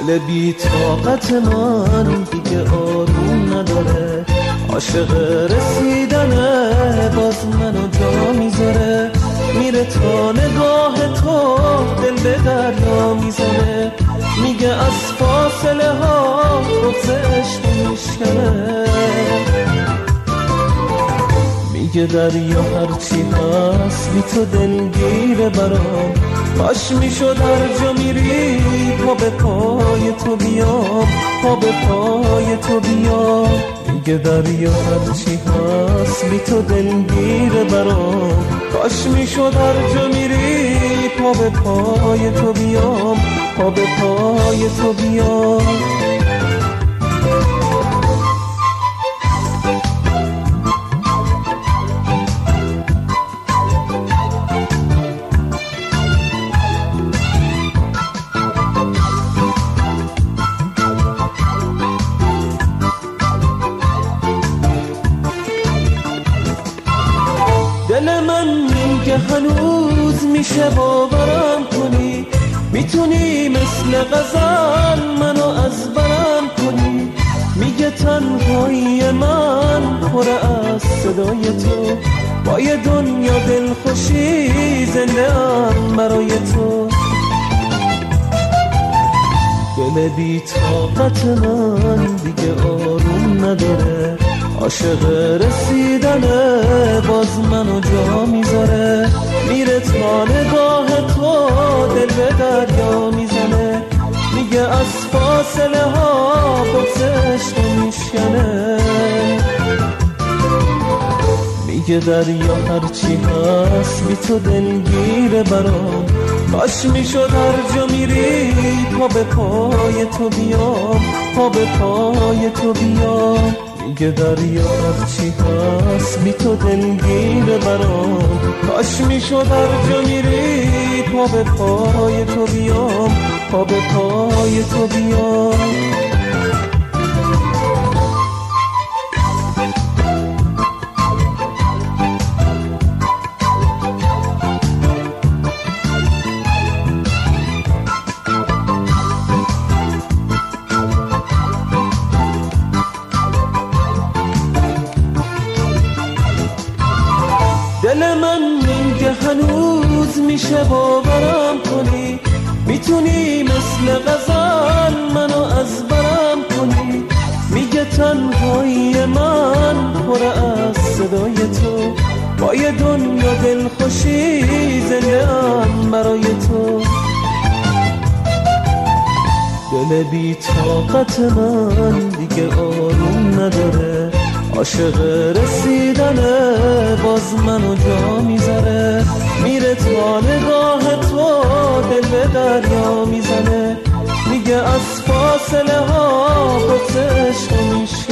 دل بی طاقت من دیگه آروم نداره، عاشق رسیدنه باز منو جا میذاره، میره تا نگاه تو دل به دریا میزنه، میگه از فاصله ها بغض عشق میشکنه، میگه دریا هرچی هست بی تو دلگیره برام، کاش میشد هر جا میری پا به پای تو بیام، پا به پای تو بیام، میگه دریا هرچی هست بی تو دلگیره برام، کاش میشد هر جا میری پا به پای تو بیام، پا به پای تو بیام. دل من میگه هنوز میشه باورم کنی، میتونی مثل غزل منو از برم کنی، میگه تنهایی من پر از صدای تو، با یه دنیا دلخوشی زنده ام برای تو، دل بی طاقت من دیگه آروم نداره، عاشق رسیدنه باز منو جا میذاره، میره تا نگاه تو دل به دریا میزنه، میگه از فاصله ها بغض عشق میشکنه، میگه دریا هرچی هست بی تو دلگیره برام، کاش میشد هر جا میری پا به پای تو بیام، پا به پای تو بیام، میگه دریا هرچی هست بی تو دلگیره برام، کاش میشد هر جا میری پا به پای تو بیام، پا به پای تو بیام. دل من میگه هنوز میشه باورم کنی، میتونی مثل غزل منو از برم کنی، میگه تنهایی من پر از صدای تو، با یه دنیا دلخوشی زنده ام برای تو، دل بی طاقت من دیگه آروم نداره، عاشق رسیدنه باز منو جا میذاره، میره تا نگاه تو دل به دریا میزنه، میگه از فاصله ها بغض عشق میشه